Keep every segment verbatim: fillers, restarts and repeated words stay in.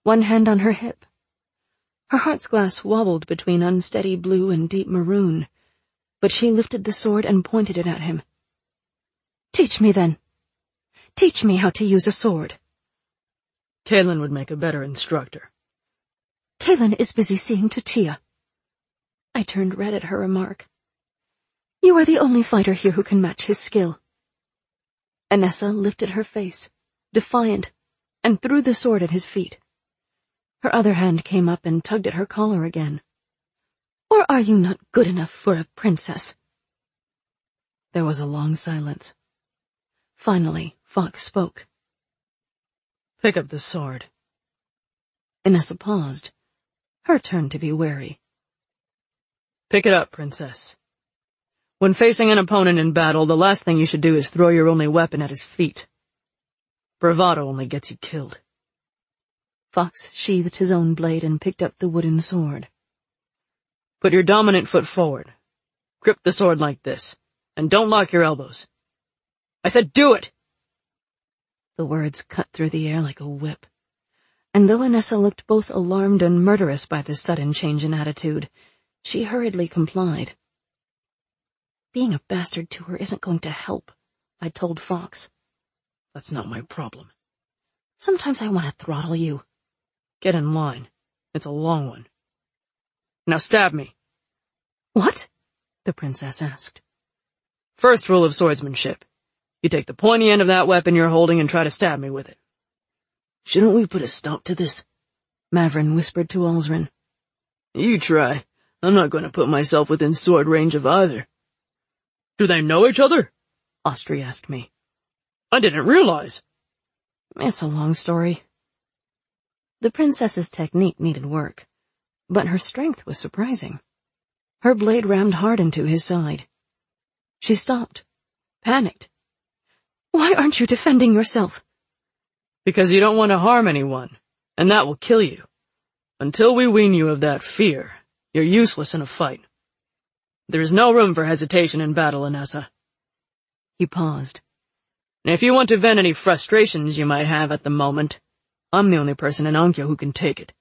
one hand on her hip. Her heart's glass wobbled between unsteady blue and deep maroon, but she lifted the sword and pointed it at him. "Teach me, then. Teach me how to use a sword." Kaelin would make a better instructor. "Kaelin is busy seeing to Tia." I turned red at her remark. "You are the only fighter here who can match his skill." Anessa lifted her face, defiant, and threw the sword at his feet. Her other hand came up and tugged at her collar again. "Or are you not good enough for a princess?" There was a long silence. Finally, Fox spoke. "Pick up the sword." Anessa paused, her turn to be wary. "Pick it up, princess. When facing an opponent in battle, the last thing you should do is throw your only weapon at his feet. Bravado only gets you killed." Fox sheathed his own blade and picked up the wooden sword. "Put your dominant foot forward. Grip the sword like this, and don't lock your elbows. I said do it!" The words cut through the air like a whip, and though Anessa looked both alarmed and murderous by this sudden change in attitude, she hurriedly complied. "Being a bastard to her isn't going to help," I told Fox. "That's not my problem." "Sometimes I want to throttle you." "Get in line. It's a long one. Now stab me." "What?" the princess asked. "First rule of swordsmanship. You take the pointy end of that weapon you're holding and try to stab me with it." "Shouldn't we put a stop to this?" Mavrin whispered to Alzrin. "You try. I'm not going to put myself within sword range of either." "Do they know each other?" Austri asked me. "I didn't realize." "It's a long story." The princess's technique needed work, but her strength was surprising. Her blade rammed hard into his side. She stopped, panicked. "Why aren't you defending yourself?" "Because you don't want to harm anyone, and that will kill you. Until we wean you of that fear, you're useless in a fight. There is no room for hesitation in battle, Anessa." He paused. "And if you want to vent any frustrations you might have at the moment, I'm the only person in Ankhya who can take it."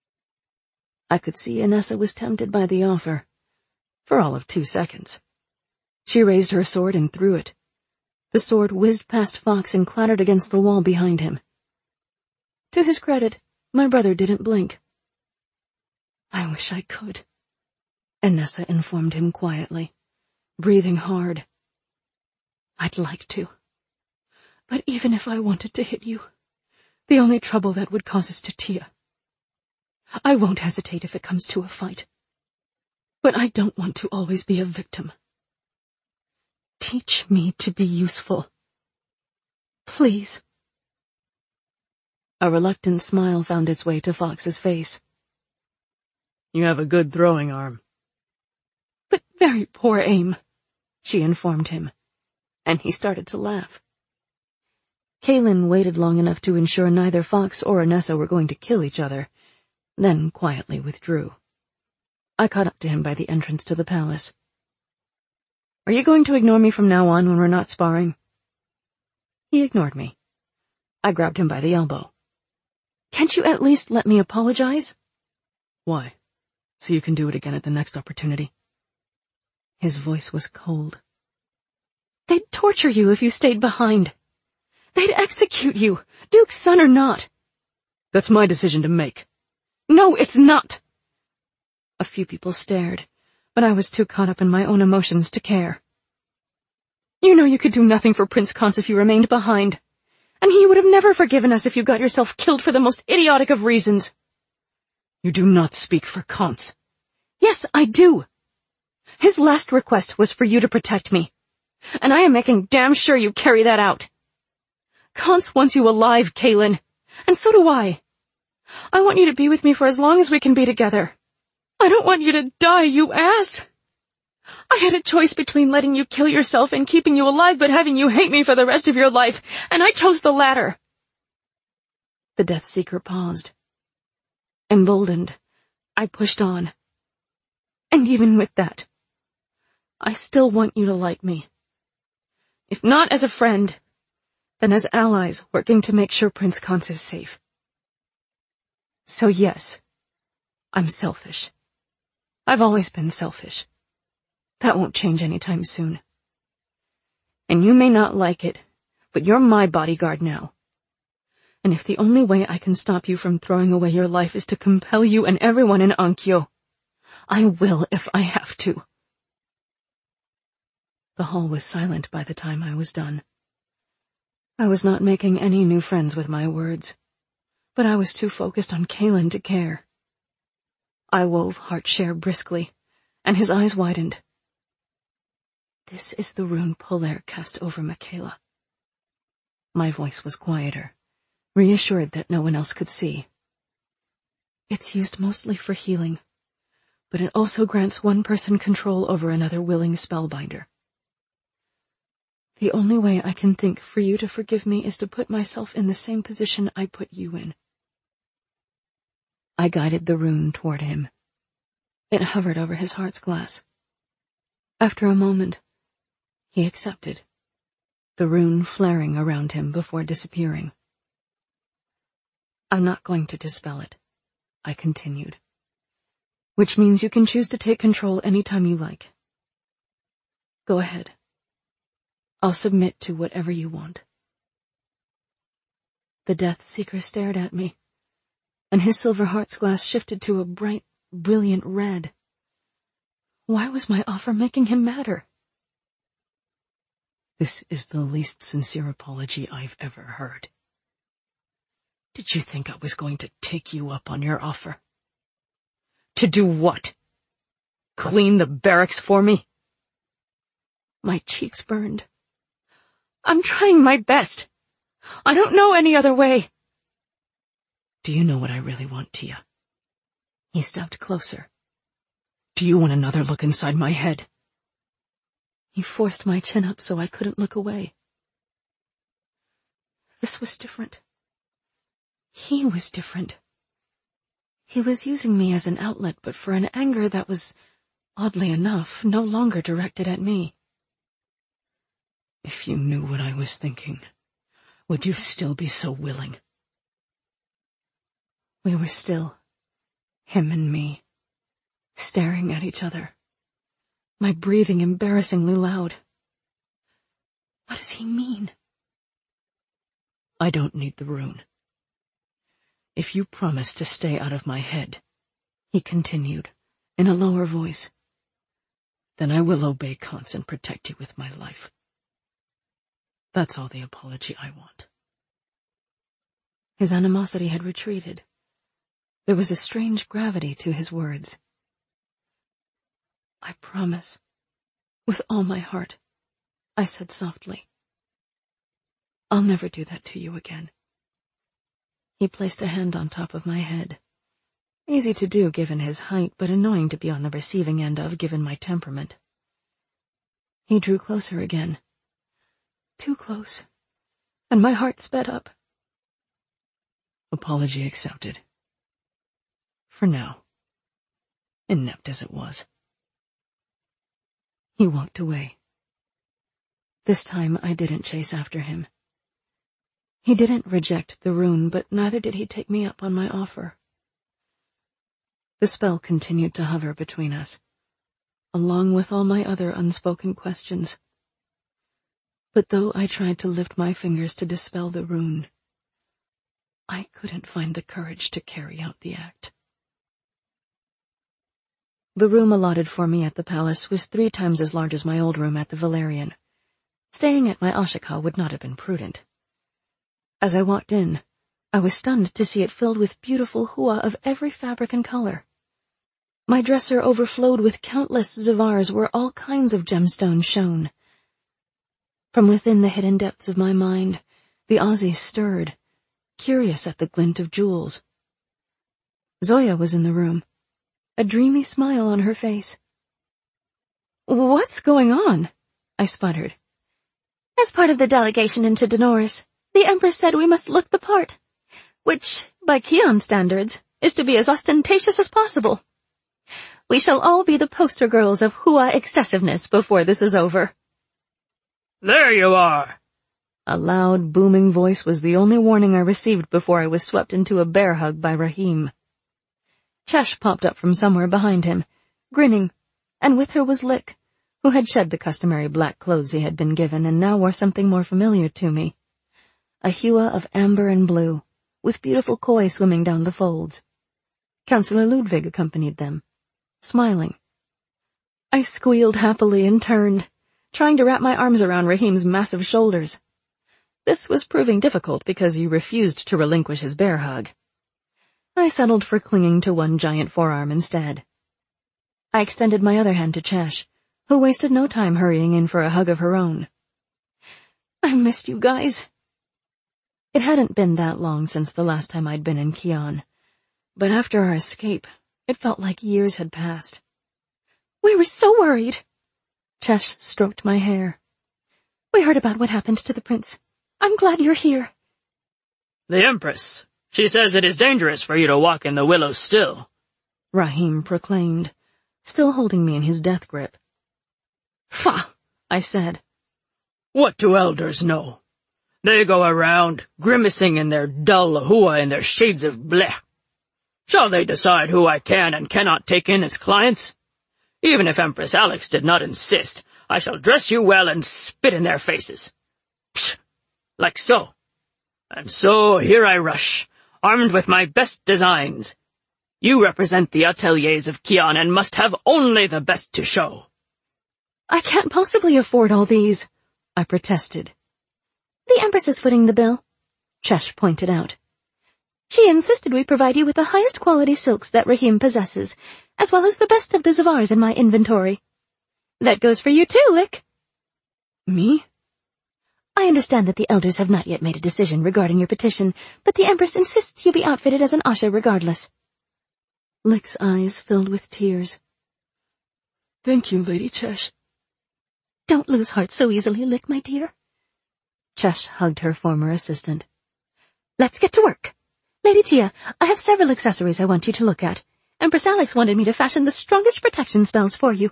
I could see Anessa was tempted by the offer, for all of two seconds. She raised her sword and threw it. The sword whizzed past Fox and clattered against the wall behind him. To his credit, my brother didn't blink. "I wish I could," Anessa informed him quietly, breathing hard. "I'd like to. But even if I wanted to hit you, the only trouble that would cause is to Tia. I won't hesitate if it comes to a fight. But I don't want to always be a victim. Teach me to be useful. Please." A reluctant smile found its way to Fox's face. "You have a good throwing arm." "But very poor aim," she informed him, and he started to laugh. Kaelin waited long enough to ensure neither Fox or Anessa were going to kill each other, then quietly withdrew. I caught up to him by the entrance to the palace. "Are you going to ignore me from now on when we're not sparring?" He ignored me. I grabbed him by the elbow. "Can't you at least let me apologize?" "Why? So you can do it again at the next opportunity?" His voice was cold. "They'd torture you if you stayed behind. They'd execute you, Duke's son or not." "That's my decision to make." "No, it's not." A few people stared, but I was too caught up in my own emotions to care. "You know you could do nothing for Prince Kans if you remained behind, and he would have never forgiven us if you got yourself killed for the most idiotic of reasons." "You do not speak for Kans." "Yes, I do. His last request was for you to protect me, and I am making damn sure you carry that out. Kans wants you alive, Kaelin, and so do I. I want you to be with me for as long as we can be together. I don't want you to die, you ass. I had a choice between letting you kill yourself and keeping you alive but having you hate me for the rest of your life, and I chose the latter." The Death Seeker paused. Emboldened, I pushed on. "And even with that, I still want you to like me. If not as a friend, then as allies working to make sure Prince Kans is safe." So yes, I'm selfish. I've always been selfish. That won't change anytime soon. And you may not like it, but you're my bodyguard now. And if the only way I can stop you from throwing away your life is to compel you and everyone in Ankyō, I will if I have to. The hall was silent by the time I was done. I was not making any new friends with my words, but I was too focused on Kalen to care. I wove Heartshare briskly, and his eyes widened. This is the rune Polaire cast over Michaela. My voice was quieter, reassured that no one else could see. It's used mostly for healing, but it also grants one person control over another willing spellbinder. The only way I can think for you to forgive me is to put myself in the same position I put you in. I guided the rune toward him. It hovered over his heart's glass. After a moment, he accepted, the rune flaring around him before disappearing. I'm not going to dispel it, I continued, which means you can choose to take control anytime you like. Go ahead. I'll submit to whatever you want. The Death Seeker stared at me, and his silver heart's glass shifted to a bright, brilliant red. Why was my offer making him madder? This is the least sincere apology I've ever heard. Did you think I was going to take you up on your offer? To do what? Clean the barracks for me? My cheeks burned. I'm trying my best. I don't know any other way. Do you know what I really want, Tia? He stepped closer. Do you want another look inside my head? He forced my chin up so I couldn't look away. This was different. He was different. He was using me as an outlet, but for an anger that was, oddly enough, no longer directed at me. If you knew what I was thinking, would you still be so willing? We were still, him and me, staring at each other, my breathing embarrassingly loud. What does he mean? I don't need the rune. If you promise to stay out of my head, he continued, in a lower voice, then I will obey Kance and protect you with my life. That's all the apology I want. His animosity had retreated. There was a strange gravity to his words. I promise, with all my heart, I said softly. I'll never do that to you again. He placed a hand on top of my head. Easy to do given his height, but annoying to be on the receiving end of given my temperament. He drew closer again. Too close, and my heart sped up. Apology accepted. For now. Inept as it was. He walked away. This time I didn't chase after him. He didn't reject the rune, but neither did he take me up on my offer. The spell continued to hover between us, along with all my other unspoken questions. But though I tried to lift my fingers to dispel the rune, I couldn't find the courage to carry out the act. The room allotted for me at the palace was three times as large as my old room at the Valerian. Staying at my Ashika would not have been prudent. As I walked in, I was stunned to see it filled with beautiful hua of every fabric and color. My dresser overflowed with countless zivars where all kinds of gemstones shone. From within the hidden depths of my mind, the Aussie stirred, curious at the glint of jewels. Zoya was in the room, a dreamy smile on her face. What's going on? I sputtered. As part of the delegation into Denoris, the Empress said we must look the part, which, by Kion standards, is to be as ostentatious as possible. We shall all be the poster girls of hua excessiveness before this is over. There you are! A loud, booming voice was the only warning I received before I was swept into a bear hug by Rahim. Chesh popped up from somewhere behind him, grinning, and with her was Lick, who had shed the customary black clothes he had been given and now wore something more familiar to me. A hua of amber and blue, with beautiful koi swimming down the folds. Councillor Ludwig accompanied them, smiling. I squealed happily and turned, trying to wrap my arms around Rahim's massive shoulders. This was proving difficult because he refused to relinquish his bear hug. I settled for clinging to one giant forearm instead. I extended my other hand to Chesh, who wasted no time hurrying in for a hug of her own. I missed you guys. It hadn't been that long since the last time I'd been in Kion, but after our escape, it felt like years had passed. We were so worried. Chesh stroked my hair. We heard about what happened to the prince. I'm glad you're here. The Empress. She says it is dangerous for you to walk in the willows still, Rahim proclaimed, still holding me in his death grip. Pah, I said. What do elders know? They go around, grimacing in their dull hua in their shades of bleh. Shall they decide who I can and cannot take in as clients? Even if Empress Alex did not insist, I shall dress you well and spit in their faces. Psh, like so. And so here I rush, armed with my best designs. You represent the ateliers of Kion and must have only the best to show. I can't possibly afford all these, I protested. The Empress is footing the bill, Chesh pointed out. She insisted we provide you with the highest quality silks that Rahim possesses, as well as the best of the Zavars in my inventory. That goes for you too, Lick. Me? I understand that the elders have not yet made a decision regarding your petition, but the Empress insists you be outfitted as an Asha regardless. Lick's eyes filled with tears. Thank you, Lady Chesh. Don't lose heart so easily, Lick, my dear. Chesh hugged her former assistant. Let's get to work. Lady Tia, I have several accessories I want you to look at. Empress Alex wanted me to fashion the strongest protection spells for you.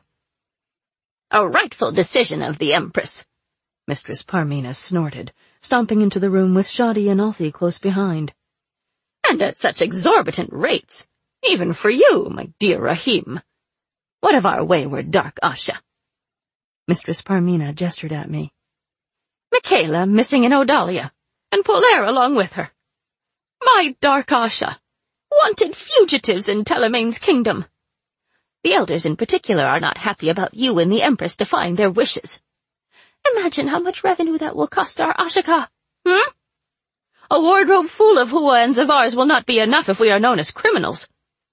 A rightful decision of the Empress, Mistress Parmina snorted, stomping into the room with Shadi and Althea close behind. And at such exorbitant rates, even for you, my dear Rahim. What of our wayward dark Asha? Mistress Parmina gestured at me. Michaela missing in Odalia, and Polaire along with her. My dark Asha, wanted fugitives in Telemaine's kingdom. The elders in particular are not happy about you and the Empress defying their wishes. Imagine how much revenue that will cost our Ashika, hmm? A wardrobe full of Hua and Zavars will not be enough if we are known as criminals.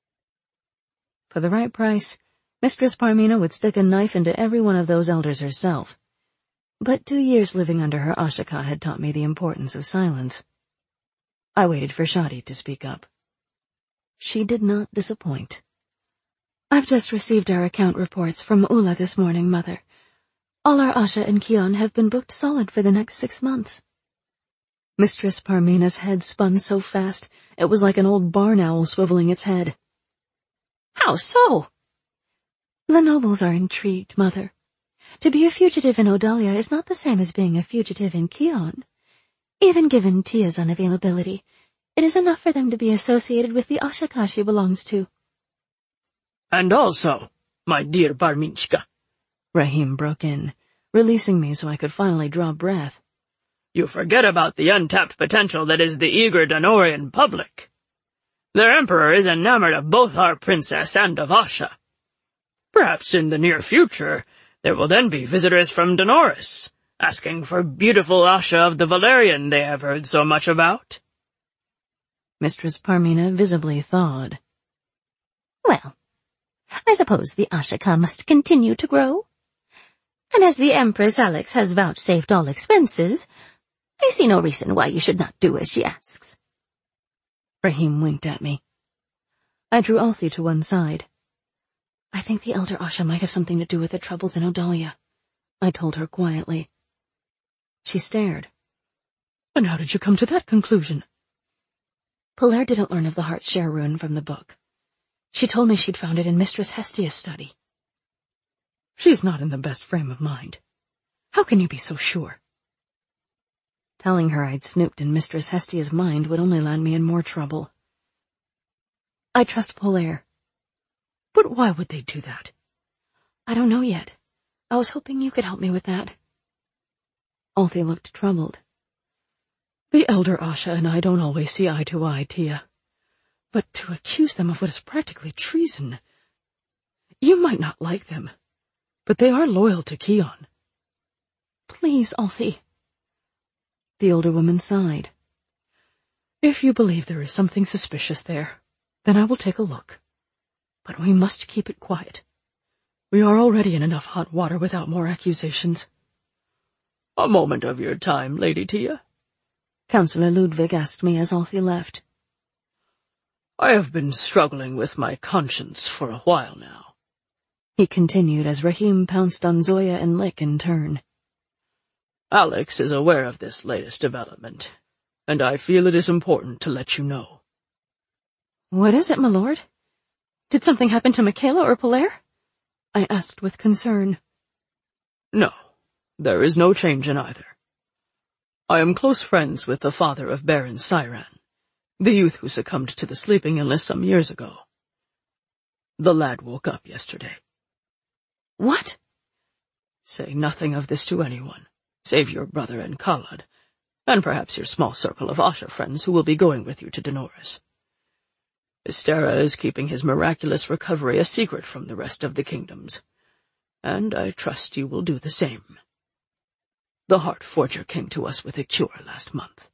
For the right price, Mistress Parmina would stick a knife into every one of those elders herself. But two years living under her Ashika had taught me the importance of silence. I waited for Shadi to speak up. She did not disappoint. I've just received our account reports from Ula this morning, Mother. All our Asha and Kion have been booked solid for the next six months. Mistress Parmina's head spun so fast, it was like an old barn owl swiveling its head. How so? The nobles are intrigued, Mother. To be a fugitive in Odalia is not the same as being a fugitive in Kion. Even given Tia's unavailability, it is enough for them to be associated with the Ashika she belongs to. And also, my dear Parminchka, Rahim broke in, releasing me so I could finally draw breath. You forget about the untapped potential that is the eager Denorian public. Their emperor is enamored of both our princess and of Asha. Perhaps in the near future, there will then be visitors from Denoris, asking for beautiful Asha of the Valerian they have heard so much about. Mistress Parmina visibly thawed. Well, I suppose the Ashika must continue to grow. And as the Empress Alex has vouchsafed all expenses, I see no reason why you should not do as she asks. Rahim winked at me. I drew Althea to one side. I think the elder Asha might have something to do with the troubles in Odalia, I told her quietly. She stared. And how did you come to that conclusion? Polaire didn't learn of the Heart's Share rune from the book. She told me she'd found it in Mistress Hestia's study. She's not in the best frame of mind. How can you be so sure? Telling her I'd snooped in Mistress Hestia's mind would only land me in more trouble. I trust Polaire, But why would they do that? I don't know yet. I was hoping you could help me with that. Althea looked troubled. The elder Asha and I don't always see eye to eye, Tia. But to accuse them of what is practically treason... You might not like them, but they are loyal to Kion. Please, Althea. The older woman sighed. If you believe there is something suspicious there, then I will take a look. But we must keep it quiet. We are already in enough hot water without more accusations. A moment of your time, Lady Tia, Councillor Ludwig asked me as Althea left. I have been struggling with my conscience for a while now, he continued as Rahim pounced on Zoya and Lick in turn. Alex is aware of this latest development, and I feel it is important to let you know. What is it, my lord? Did something happen to Michaela or Polaire? I asked with concern. No, there is no change in either. I am close friends with the father of Baron Cyran, the youth who succumbed to the sleeping illness some years ago. The lad woke up yesterday. What? Say nothing of this to anyone, save your brother and Khalad, and perhaps your small circle of Asha friends who will be going with you to Denoris. Istera is keeping his miraculous recovery a secret from the rest of the kingdoms, and I trust you will do the same. The Heart Forger came to us with a cure last month.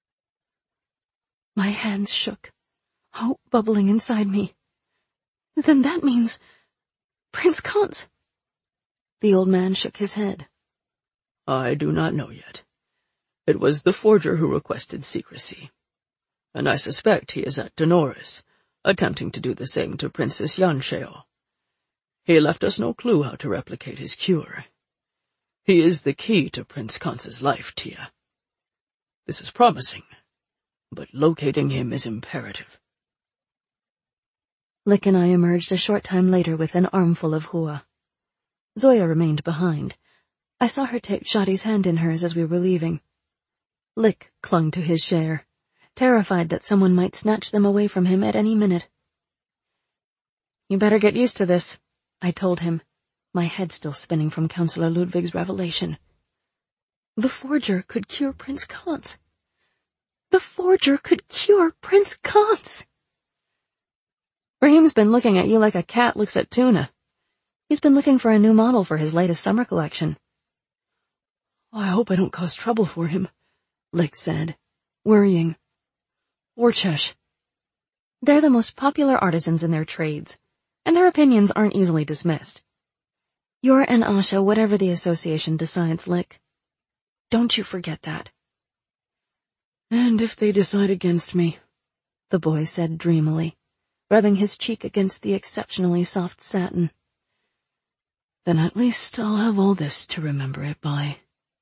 My hands shook, hope bubbling inside me. Then that means... Prince Khantz. The old man shook his head. I do not know yet. It was the forger who requested secrecy, and I suspect he is at Denoris, attempting to do the same to Princess Yansheo. He left us no clue how to replicate his cure. He is the key to Prince Khantz's life, Tia. This is promising, but locating him is imperative. Lick and I emerged a short time later with an armful of hua. Zoya remained behind. I saw her take Shadi's hand in hers as we were leaving. Lick clung to his share, terrified that someone might snatch them away from him at any minute. You better get used to this, I told him, my head still spinning from Councillor Ludwig's revelation. The forger could cure Prince Khantz. The forger could cure Prince Khantz! Rahim's been looking at you like a cat looks at tuna. He's been looking for a new model for his latest summer collection. I hope I don't cause trouble for him, Lick said, worrying. Or Chesh. They're the most popular artisans in their trades, and their opinions aren't easily dismissed. You're an Asha whatever the association decides, Lick. Don't you forget that. And if they decide against me, the boy said dreamily, rubbing his cheek against the exceptionally soft satin, then at least I'll have all this to remember it by.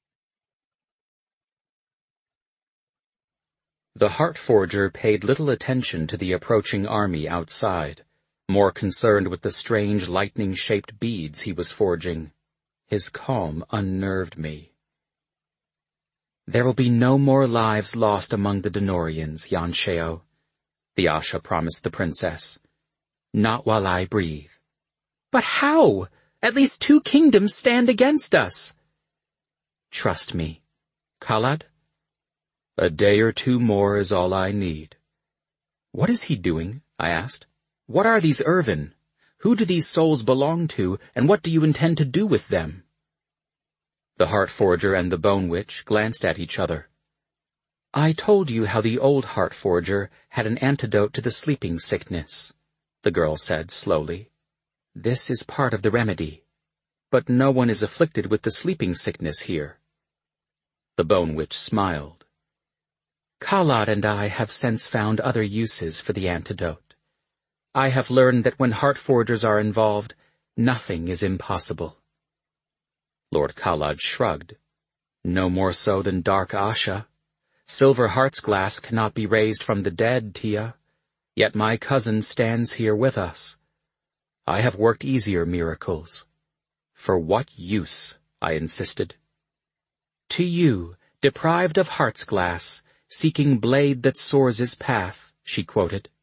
The Heart Forger paid little attention to the approaching army outside, more concerned with the strange lightning-shaped beads he was forging. His calm unnerved me. There will be no more lives lost among the Denorians, Yansheo, the Asha promised the princess. Not while I breathe. But how? At least two kingdoms stand against us. Trust me. Khalad? A day or two more is all I need. What is he doing? I asked. What are these Irvin? Who do these souls belong to, and what do you intend to do with them? The Heart Forger and the Bone Witch glanced at each other. I told you how the old Heart Forger had an antidote to the sleeping sickness, the girl said slowly. This is part of the remedy, but no one is afflicted with the sleeping sickness here. The Bone Witch smiled. Khalad and I have since found other uses for the antidote. I have learned that when Heart Forgers are involved, nothing is impossible. Lord Khalad shrugged. No more so than Dark Asha. Silver Heart's glass cannot be raised from the dead, Tia, yet my cousin stands here with us. I have worked easier miracles. For what use? I insisted. To you, deprived of Heart's glass, seeking blade that soars his path, she quoted.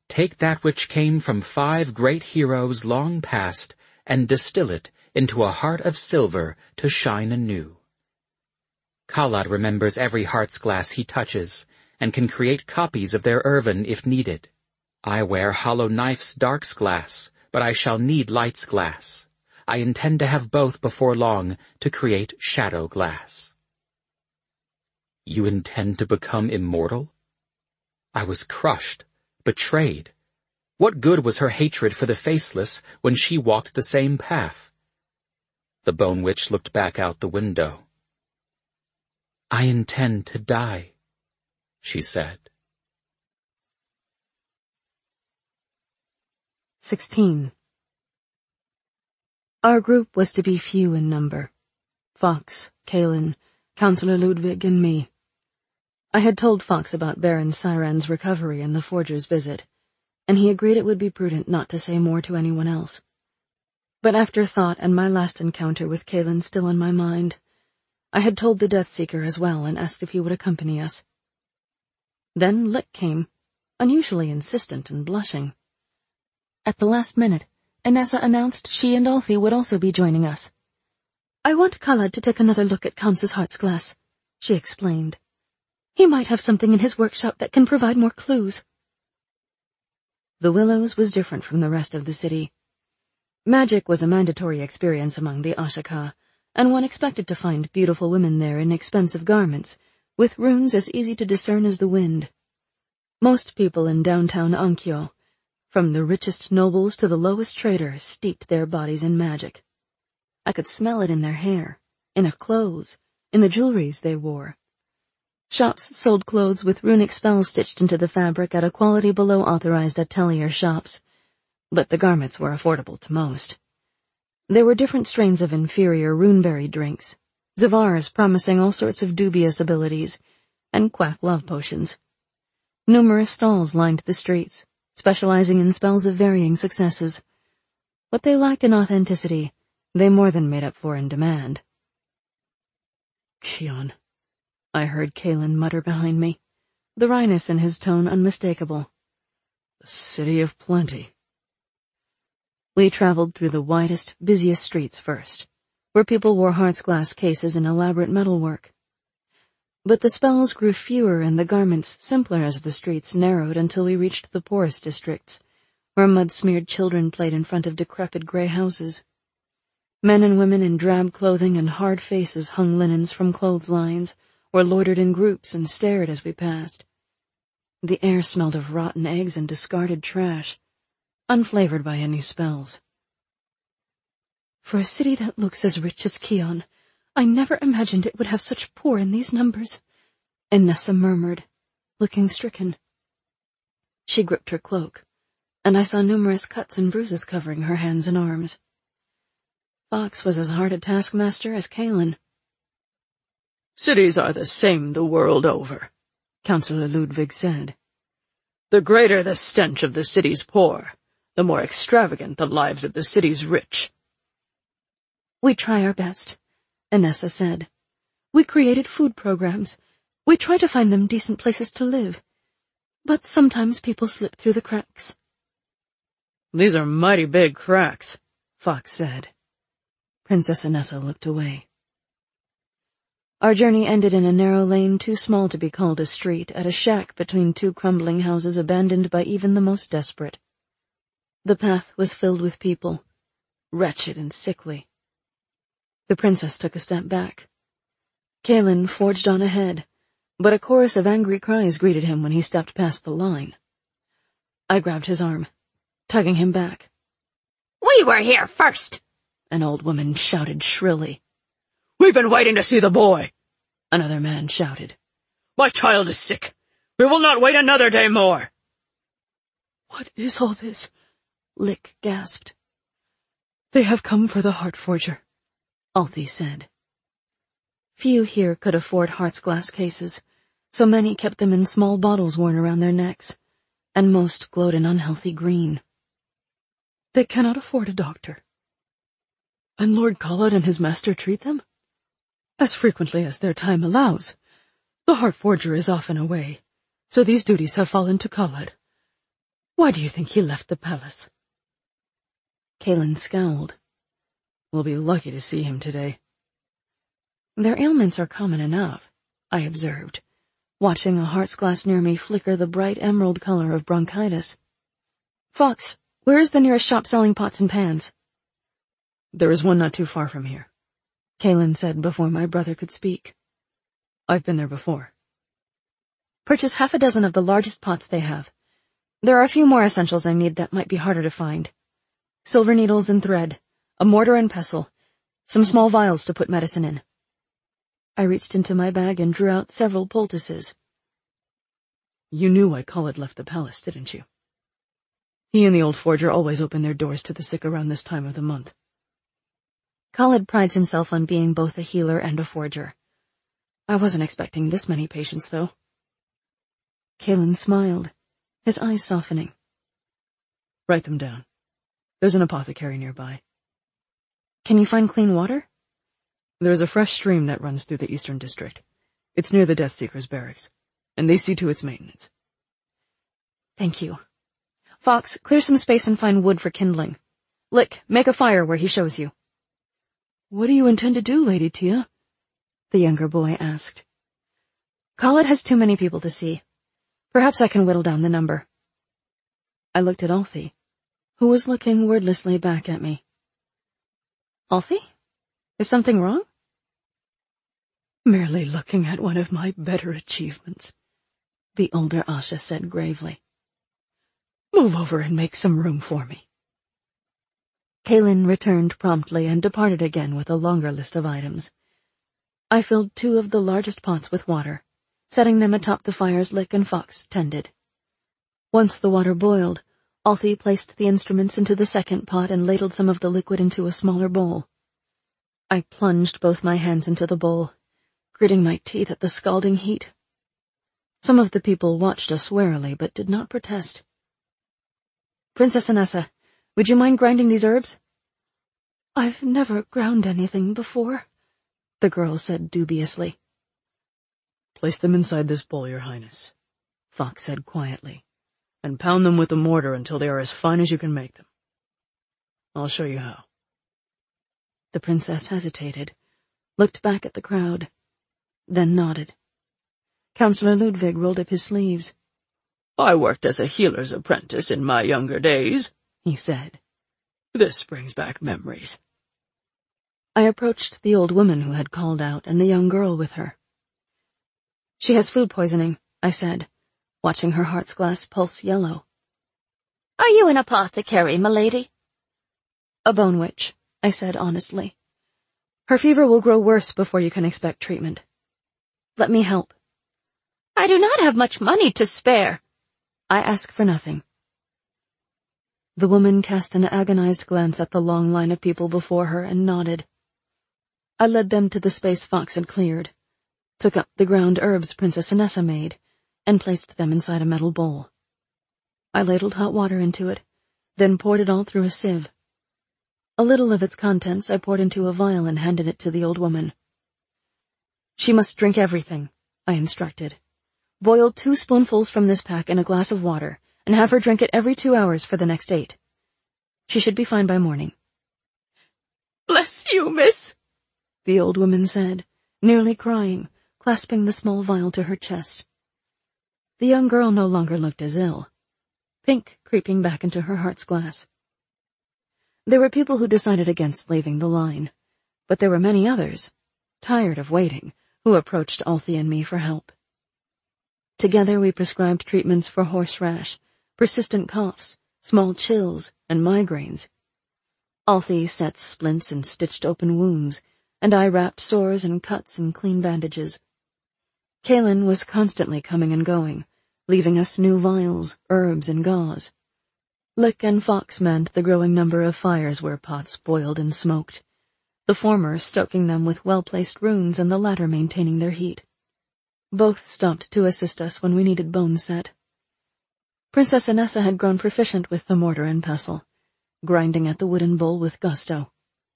take that which came from five great heroes long past, and distill it into a heart of silver to shine anew. Khalad remembers every heart's glass he touches, and can create copies of their Irvin if needed. I wear Hollow Knife's Dark's glass, but I shall need Light's glass. I intend to have both before long to create Shadow glass. You intend to become immortal? I was crushed, betrayed. What good was her hatred for the faceless when she walked the same path? The Bone Witch looked back out the window. I intend to die, she said. Sixteen. Our group was to be few in number. Fox, Kaelin, Counselor Ludwig, and me. I had told Fox about Baron Cyran's recovery and the forger's visit, and he agreed it would be prudent not to say more to anyone else. But after thought and my last encounter with Kaelin still in my mind, I had told the Deathseeker as well and asked if he would accompany us. Then Lick came, unusually insistent and blushing. At the last minute, Inessa announced she and Alfie would also be joining us. I want Khalad to take another look at Kans's heart's glass, she explained. He might have something in his workshop that can provide more clues. The Willows was different from the rest of the city. Magic was a mandatory experience among the Ashika, and one expected to find beautiful women there in expensive garments, with runes as easy to discern as the wind. Most people in downtown Ankyō, from the richest nobles to the lowest traders, steeped their bodies in magic. I could smell it in their hair, in their clothes, in the jewelries they wore. Shops sold clothes with runic spells stitched into the fabric at a quality below authorized atelier shops, but the garments were affordable to most. There were different strains of inferior runeberry drinks, Zavars promising all sorts of dubious abilities, and quack love potions. Numerous stalls lined the streets, specializing in spells of varying successes. What they lacked in authenticity, they more than made up for in demand. Kion, I heard Kaelin mutter behind me, the wryness in his tone unmistakable. The city of plenty. We traveled through the widest, busiest streets first, where people wore heart's glass cases and elaborate metalwork. But the spells grew fewer and the garments simpler as the streets narrowed until we reached the poorest districts, where mud-smeared children played in front of decrepit gray houses. Men and women in drab clothing and hard faces hung linens from clotheslines, or loitered in groups and stared as we passed. The air smelled of rotten eggs and discarded trash, unflavored by any spells. For a city that looks as rich as Kion, I never imagined it would have such poor in these numbers, Inessa murmured, looking stricken. She gripped her cloak, and I saw numerous cuts and bruises covering her hands and arms. Fox was as hard a taskmaster as Kaelin. Cities are the same the world over, Counselor Ludwig said. The greater the stench of the city's poor, the more extravagant the lives of the city's rich. We try our best, Inessa said. We created food programs. We try to find them decent places to live. But sometimes people slip through the cracks. These are mighty big cracks, Fox said. Princess Inessa looked away. Our journey ended in a narrow lane too small to be called a street, at a shack between two crumbling houses abandoned by even the most desperate. The path was filled with people, wretched and sickly. The princess took a step back. Kaelin forged on ahead, but a chorus of angry cries greeted him when he stepped past the line. I grabbed his arm, tugging him back. We were here first, an old woman shouted shrilly. We've been waiting to see the boy, another man shouted. My child is sick. We will not wait another day more. What is all this? Lick gasped. They have come for the Heart Forger, Alfie said. Few here could afford heart's glass cases, so many kept them in small bottles worn around their necks, and most glowed an unhealthy green. They cannot afford a doctor. And Lord Khalad and his master treat them? As frequently as their time allows. The Heart Forger is often away, so these duties have fallen to Khalad. Why do you think he left the palace? Kaelin scowled. We'll be lucky to see him today. Their ailments are common enough, I observed, watching a heart's glass near me flicker the bright emerald color of bronchitis. Fox, where is the nearest shop selling pots and pans? There is one not too far from here, Kaelin said before my brother could speak. I've been there before. Purchase half a dozen of the largest pots they have. There are a few more essentials I need that might be harder to find. Silver needles and thread, a mortar and pestle, some small vials to put medicine in. I reached into my bag and drew out several poultices. You knew why Khalid left the palace, didn't you? He and the old forger always open their doors to the sick around this time of the month. Khalid prides himself on being both a healer and a forger. I wasn't expecting this many patients, though. Kaelin smiled, his eyes softening. Write them down. There's an apothecary nearby. Can you find clean water? There is a fresh stream that runs through the Eastern District. It's near the Death Seekers' barracks, and they see to its maintenance. Thank you. Fox, clear some space and find wood for kindling. Lick, make a fire where he shows you. What do you intend to do, Lady Tia? The younger boy asked. Khalid has too many people to see. Perhaps I can whittle down the number. I looked at Alfie, who was looking wordlessly back at me. Alfie? Is something wrong? Merely looking at one of my better achievements, the older Asha said gravely. Move over and make some room for me. Kaelin returned promptly and departed again with a longer list of items. I filled two of the largest pots with water, setting them atop the fires Lick and Fox tended. Once the water boiled, Alfie placed the instruments into the second pot and ladled some of the liquid into a smaller bowl. I plunged both my hands into the bowl, gritting my teeth at the scalding heat. Some of the people watched us warily but did not protest. Princess Anessa, would you mind grinding these herbs? I've never ground anything before, the girl said dubiously. Place them inside this bowl, Your Highness, Fox said quietly, and pound them with a mortar until they are as fine as you can make them. I'll show you how. The princess hesitated, looked back at the crowd, then nodded. Councillor Ludwig rolled up his sleeves. I worked as a healer's apprentice in my younger days, he said. This brings back memories. I approached the old woman who had called out and the young girl with her. She has food poisoning, I said, watching her heart's glass pulse yellow. Are you an apothecary, milady? A bone witch, I said honestly. Her fever will grow worse before you can expect treatment. Let me help. I do not have much money to spare. I ask for nothing. The woman cast an agonized glance at the long line of people before her and nodded. I led them to the space Fox had cleared, took up the ground herbs Princess Anessa made, and placed them inside a metal bowl. I ladled hot water into it, then poured it all through a sieve. A little of its contents I poured into a vial and handed it to the old woman. She must drink everything, I instructed. Boil two spoonfuls from this pack in a glass of water, and have her drink it every two hours for the next eight. She should be fine by morning. Bless you, miss, the old woman said, nearly crying, clasping the small vial to her chest. The young girl no longer looked as ill, pink creeping back into her heart's glass. There were people who decided against leaving the line, but there were many others, tired of waiting, who approached Alfie and me for help. Together we prescribed treatments for horse rash, persistent coughs, small chills, and migraines. Alfie set splints and stitched open wounds, and I wrapped sores and cuts in clean bandages. Kaelin was constantly coming and going, leaving us new vials, herbs, and gauze. Lick and Fox manned the growing number of fires where pots boiled and smoked, the former stoking them with well-placed runes and the latter maintaining their heat. Both stopped to assist us when we needed bones set. Princess Anessa had grown proficient with the mortar and pestle, grinding at the wooden bowl with gusto.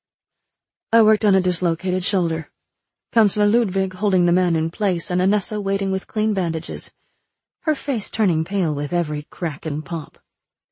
I worked on a dislocated shoulder, Councillor Ludwig holding the man in place and Anessa waiting with clean bandages, her face turning pale with every crack and pop.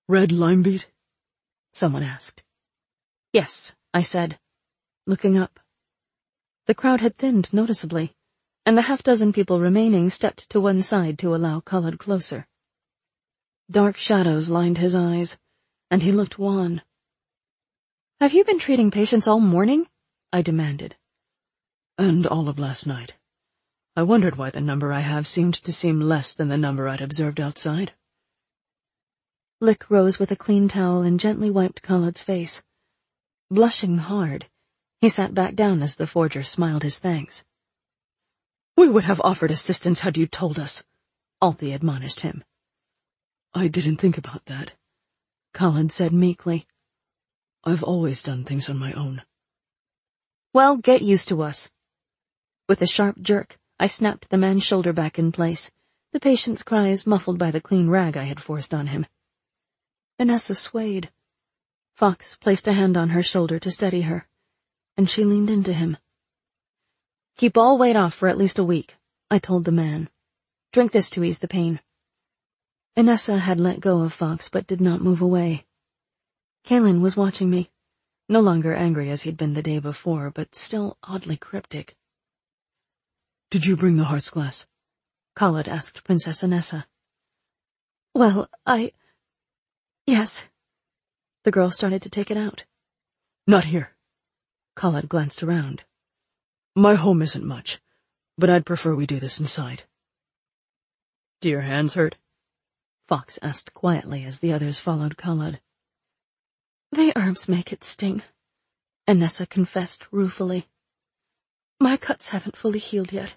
Red Limebeat? Someone asked. Yes, I said, looking up. The crowd had thinned noticeably, and the half-dozen people remaining stepped to one side to allow Khalid closer. Dark shadows lined his eyes, and he looked wan. Have you been treating patients all morning? I demanded. And all of last night. I wondered why the number I have seemed to seem less than the number I'd observed outside. Lick rose with a clean towel and gently wiped Khalid's face. Blushing hard, he sat back down as the forger smiled his thanks. We would have offered assistance had you told us, Althea admonished him. I didn't think about that, Khalid said meekly. I've always done things on my own. Well, get used to us. With a sharp jerk, I snapped the man's shoulder back in place, the patient's cries muffled by the clean rag I had forced on him. Inessa swayed. Fox placed a hand on her shoulder to steady her, and she leaned into him. Keep all weight off for at least a week, I told the man. Drink this to ease the pain. Inessa had let go of Fox but did not move away. Kaelin was watching me, no longer angry as he'd been the day before, but still oddly cryptic. Did you bring the heart's glass? Khalid asked Princess Inessa. Well, I... Yes. The girl started to take it out. Not here. Khalid glanced around. My home isn't much, but I'd prefer we do this inside. Do your hands hurt? Fox asked quietly as the others followed Khalid. The herbs make it sting, Inessa confessed ruefully. My cuts haven't fully healed yet.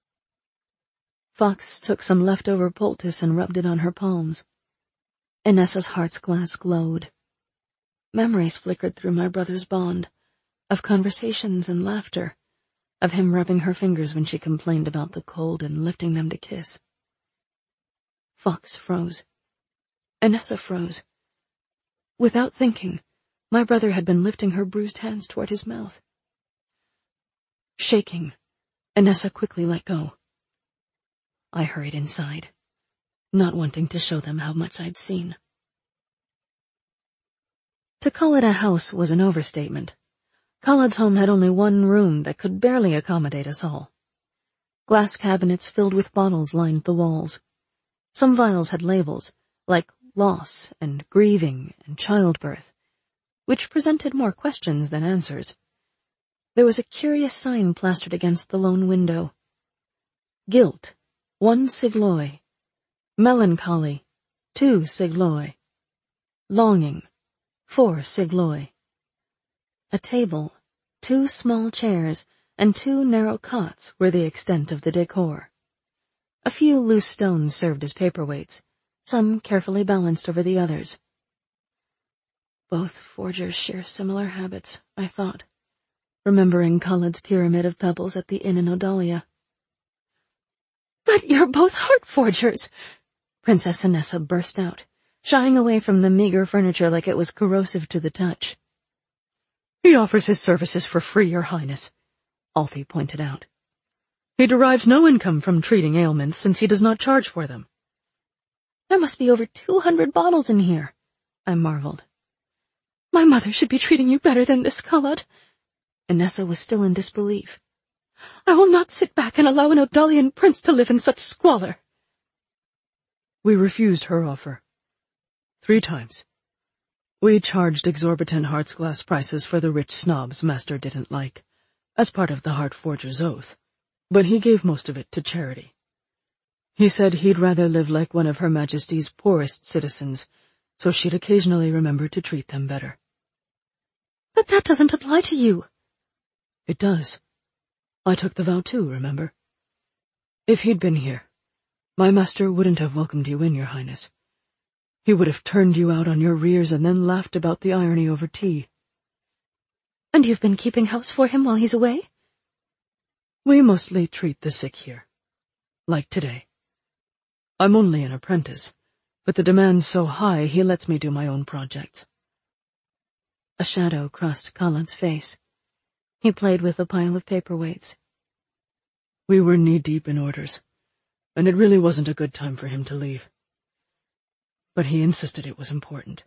Fox took some leftover poultice and rubbed it on her palms. Inessa's heart's glass glowed. Memories flickered through my brother's bond, of conversations and laughter, of him rubbing her fingers when she complained about the cold and lifting them to kiss. Fox froze. Inessa froze. Without thinking, my brother had been lifting her bruised hands toward his mouth. Shaking, Inessa quickly let go. I hurried inside, not wanting to show them how much I'd seen. To call it a house was an overstatement. Khalid's home had only one room that could barely accommodate us all. Glass cabinets filled with bottles lined the walls. Some vials had labels, like loss and grieving and childbirth, which presented more questions than answers. There was a curious sign plastered against the lone window. Guilt, one sigloi. Melancholy, two sigloi. Longing, four sigloi. A table, two small chairs, and two narrow cots were the extent of the decor. A few loose stones served as paperweights, some carefully balanced over the others. Both forgers share similar habits, I thought, remembering Khalid's pyramid of pebbles at the inn in Odalia. But you're both heart forgers, Princess Inessa burst out, shying away from the meager furniture like it was corrosive to the touch. He offers his services for free, Your Highness, Althea pointed out. He derives no income from treating ailments since he does not charge for them. There must be over two hundred bottles in here, I marveled. My mother should be treating you better than this, Khalid. Inessa was still in disbelief. I will not sit back and allow an Odalian prince to live in such squalor. We refused her offer. Three times. We charged exorbitant heart's glass prices for the rich snobs Master didn't like, as part of the heart forger's oath, but he gave most of it to charity. He said he'd rather live like one of Her Majesty's poorest citizens, so she'd occasionally remember to treat them better. But that doesn't apply to you. It does. I took the vow too, remember? If he'd been here, my master wouldn't have welcomed you in, Your Highness. He would have turned you out on your rears and then laughed about the irony over tea. And you've been keeping house for him while he's away? We mostly treat the sick here. Like today. I'm only an apprentice, but the demand's so high he lets me do my own projects. A shadow crossed Khalid's face. He played with a pile of paperweights. We were knee-deep in orders, and it really wasn't a good time for him to leave. but he insisted it was important.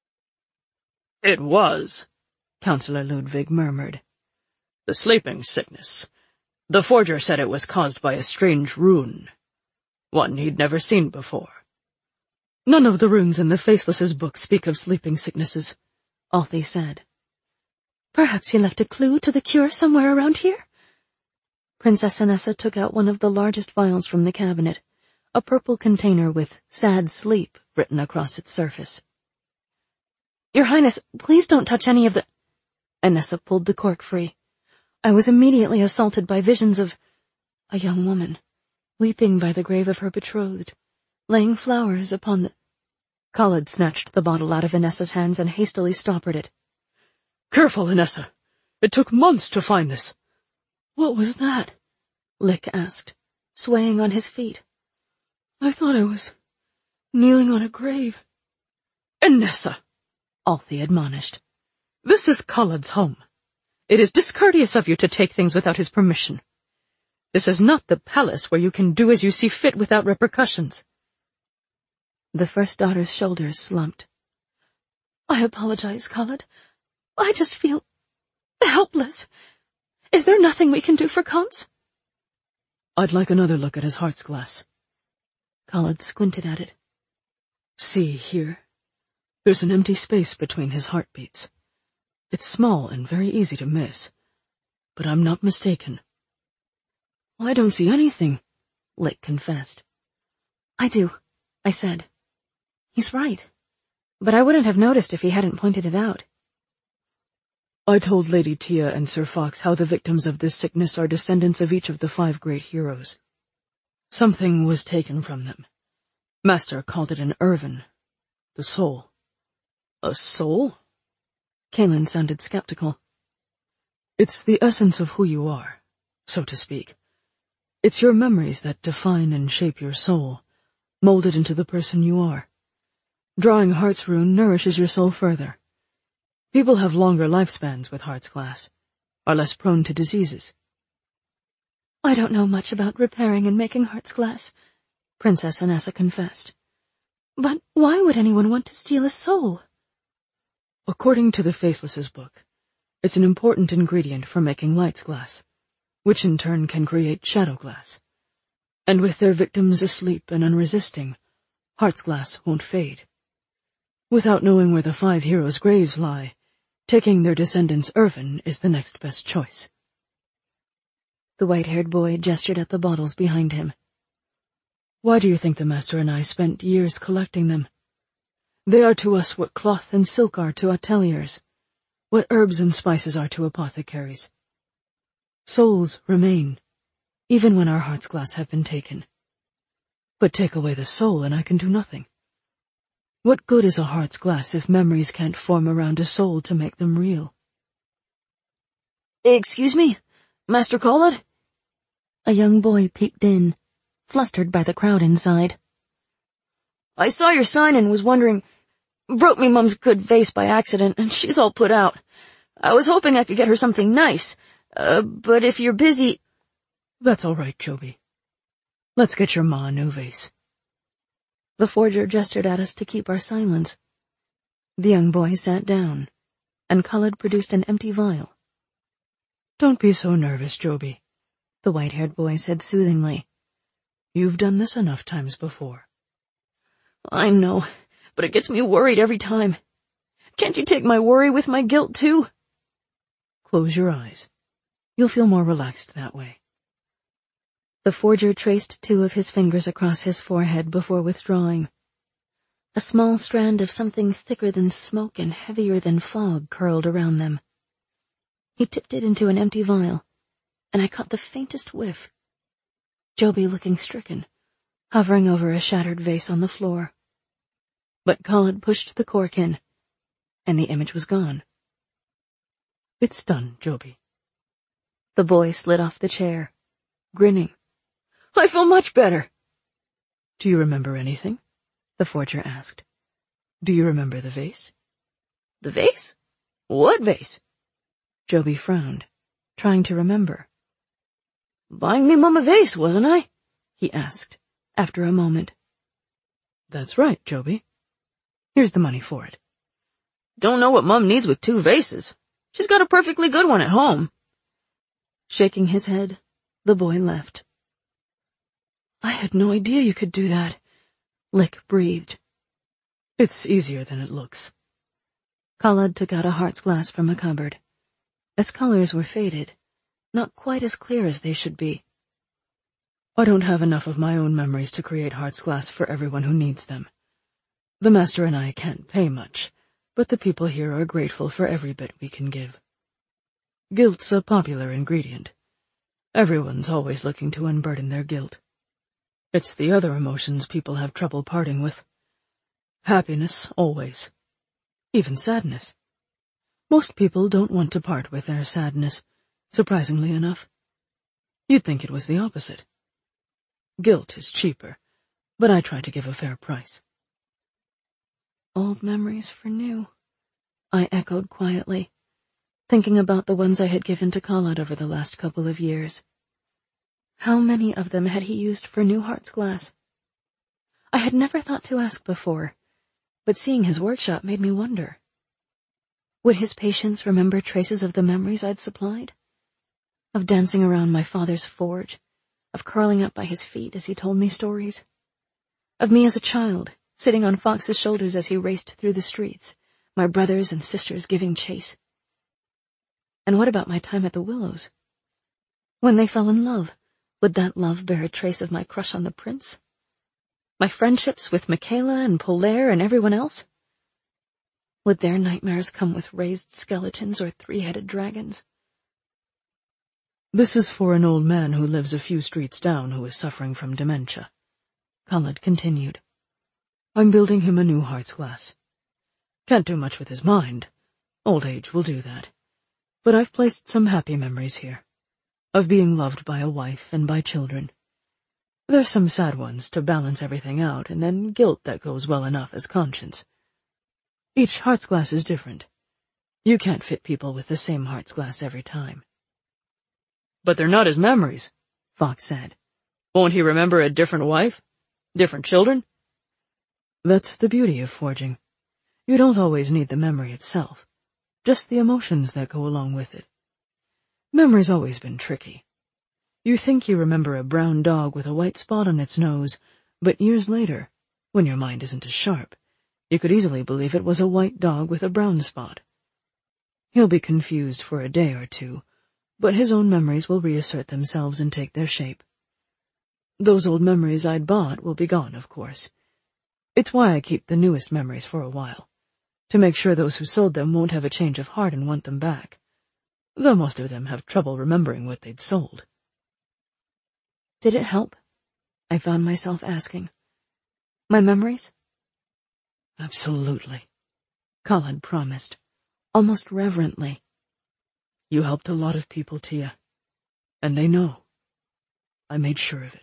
It was, Councillor Ludwig murmured. the sleeping sickness. The forger said it was caused by a strange rune, one he'd never seen before. None of the runes in the Faceless's book speak of sleeping sicknesses, Althea said. Perhaps he left a clue to the cure somewhere around here? Princess Anessa took out one of the largest vials from the cabinet, a purple container with Sad Sleep written across its surface. Your Highness, please don't touch any of the— Anessa pulled the cork free. I was immediately assaulted by visions of a young woman, weeping by the grave of her betrothed, laying flowers upon the— Khalid snatched the bottle out of Anessa's hands and hastily stoppered it. Careful, Anessa. It took months to find this. What was that? Lick asked, swaying on his feet. I thought I was kneeling on a grave. Anessa, Althea admonished. This is Khalid's home. It is discourteous of you to take things without his permission. This is not the palace where you can do as you see fit without repercussions. The first daughter's shoulders slumped. I apologize, Khalid. I just feel helpless. Is there nothing we can do for Khans? I'd like another look at his heart's glass. Khalid squinted at it. See here. There's an empty space between his heartbeats. It's small and very easy to miss, but I'm not mistaken. I don't see anything, Lick confessed. I do, I said. He's right, but I wouldn't have noticed if he hadn't pointed it out. I told Lady Tia and Sir Fox how the victims of this sickness are descendants of each of the five great heroes. Something was taken from them. Master called it an Irvin, the soul. A soul? Kaelin sounded skeptical. It's the essence of who you are, so to speak. It's your memories that define and shape your soul, molded into the person you are. Drawing Heart's rune nourishes your soul further. People have longer lifespans with Heart's glass, are less prone to diseases. I don't know much about repairing and making Heart's glass, Princess Anessa confessed. But why would anyone want to steal a soul? According to the Faceless's book, it's an important ingredient for making Light's glass, which in turn can create Shadow glass. And with their victims asleep and unresisting, Heart's glass won't fade. Without knowing where the five heroes' graves lie, taking their descendants' Irvin is the next best choice. The white-haired boy gestured at the bottles behind him. Why do you think the Master and I spent years collecting them? They are to us what cloth and silk are to ateliers, what herbs and spices are to apothecaries. Souls remain, even when our heart's glass have been taken. But take away the soul and I can do nothing. What good is a heart's glass if memories can't form around a soul to make them real? Excuse me, Master Khalid? A young boy peeked in, flustered by the crowd inside. I saw your sign and was wondering, broke me Mum's good vase by accident, and she's all put out. I was hoping I could get her something nice, uh, but if you're busy— That's all right, Joby. Let's get your ma a new vase. The forger gestured at us to keep our silence. The young boy sat down, and Khalid produced an empty vial. Don't be so nervous, Joby, the white-haired boy said soothingly. You've done this enough times before. I know, but it gets me worried every time. Can't you take my worry with my guilt, too? Close your eyes. You'll feel more relaxed that way. The forger traced two of his fingers across his forehead before withdrawing. A small strand of something thicker than smoke and heavier than fog curled around them. He tipped it into an empty vial, and I caught the faintest whiff. Joby looking stricken, hovering over a shattered vase on the floor. But Khalid pushed the cork in, and the image was gone. It's done, Joby. The boy slid off the chair, grinning. I feel much better. Do you remember anything? The forger asked. Do you remember the vase? The vase? What vase? Joby frowned, trying to remember. Buying me Mum a vase, wasn't I? He asked, after a moment. That's right, Joby. Here's the money for it. Don't know what Mum needs with two vases. She's got a perfectly good one at home. Shaking his head, the boy left. I had no idea you could do that, Lick breathed. It's easier than it looks. Khaled took out a heart's glass from a cupboard. Its colors were faded, not quite as clear as they should be. I don't have enough of my own memories to create heart's glass for everyone who needs them. The master and I can't pay much, but the people here are grateful for every bit we can give. Guilt's a popular ingredient. Everyone's always looking to unburden their guilt. It's the other emotions people have trouble parting with. Happiness, always. Even sadness. Most people don't want to part with their sadness, surprisingly enough. You'd think it was the opposite. Guilt is cheaper, but I try to give a fair price. Old memories for new, I echoed quietly, thinking about the ones I had given to Khaled over the last couple of years. How many of them had he used for new heart's glass? I had never thought to ask before, but seeing his workshop made me wonder. Would his patients remember traces of the memories I'd supplied? Of dancing around my father's forge, of curling up by his feet as he told me stories? Of me as a child, sitting on Fox's shoulders as he raced through the streets, my brothers and sisters giving chase? And what about my time at the Willows? When they fell in love, would that love bear a trace of my crush on the prince? My friendships with Michaela and Polaire and everyone else? Would their nightmares come with raised skeletons or three-headed dragons? This is for an old man who lives a few streets down who is suffering from dementia, Khaled continued. I'm building him a new heart's glass. Can't do much with his mind. Old age will do that. But I've placed some happy memories here, of being loved by a wife and by children. There's some sad ones to balance everything out, and then guilt that goes well enough as conscience. Each heart's glass is different. You can't fit people with the same heart's glass every time. But they're not his memories, Fox said. Won't he remember a different wife? Different children? That's the beauty of forging. You don't always need the memory itself, just the emotions that go along with it. Memory's always been tricky. You think you remember a brown dog with a white spot on its nose, but years later, when your mind isn't as sharp, you could easily believe it was a white dog with a brown spot. He'll be confused for a day or two, but his own memories will reassert themselves and take their shape. Those old memories I'd bought will be gone, of course. It's why I keep the newest memories for a while, to make sure those who sold them won't have a change of heart and want them back, though most of them have trouble remembering what they'd sold. Did it help? I found myself asking. My memories? Absolutely, Khaled promised, almost reverently. You helped a lot of people, Tia, and they know. I made sure of it.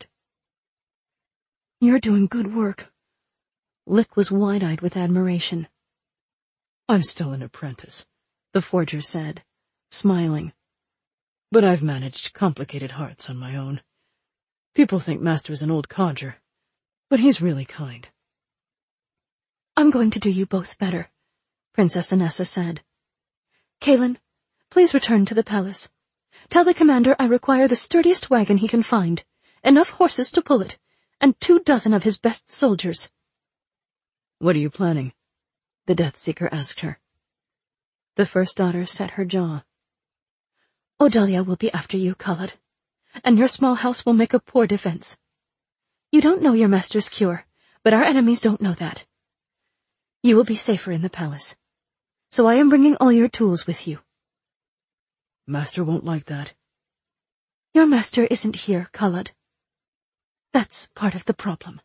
You're doing good work. Lick was wide-eyed with admiration. I'm still an apprentice, the forger said, smiling. But I've managed complicated hearts on my own. People think Master's an old codger, but he's really kind. I'm going to do you both better, Princess Anessa said. Kaelin, please return to the palace. Tell the commander I require the sturdiest wagon he can find, enough horses to pull it, and two dozen of his best soldiers. What are you planning? The Death Seeker asked her. The first daughter set her jaw. Odalia will be after you, Khaled, and your small house will make a poor defense. You don't know your master's cure, but our enemies don't know that. You will be safer in the palace, so I am bringing all your tools with you. Master won't like that. Your master isn't here, Khaled. That's part of the problem.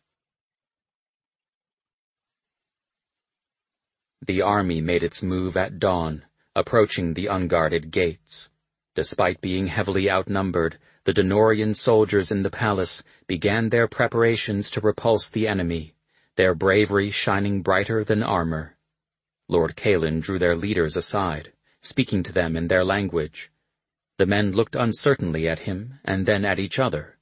The army made its move at dawn, approaching the unguarded gates. Despite being heavily outnumbered, the Denorian soldiers in the palace began their preparations to repulse the enemy, their bravery shining brighter than armor. Lord Kaelin drew their leaders aside, speaking to them in their language. The men looked uncertainly at him and then at each other.